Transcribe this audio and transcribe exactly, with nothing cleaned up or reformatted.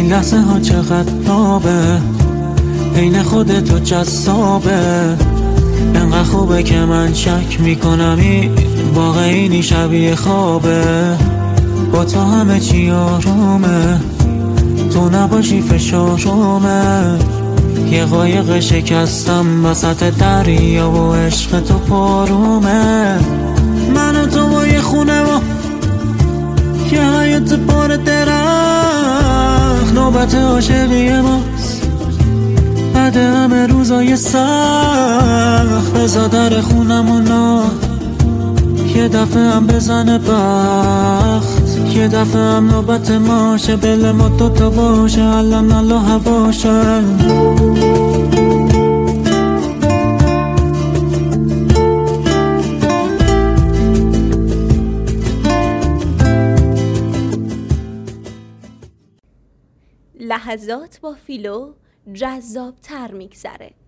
این لحظه ها چقدر نابه، عین خودتو جذابه، انقدر خوبه که من شک میکنم این واقعی شبیه خوابه. با تو همه چی آرومه، تو نباشی فشارامه. یه قایق شکستم وسط دریا و عشق تو پارومه. من و تو با یه خونه و یه حیات پر درخت، نوبت عاشقی ماست بعد همه روزای سخت. بزا در خونمونا یه دفعه هم بزنه بخت، یه دفعه هم نوبت ماشه، بل ما دوتا باشه الان الله هواشه. لحظات با فیلو جذاب تر میگذره.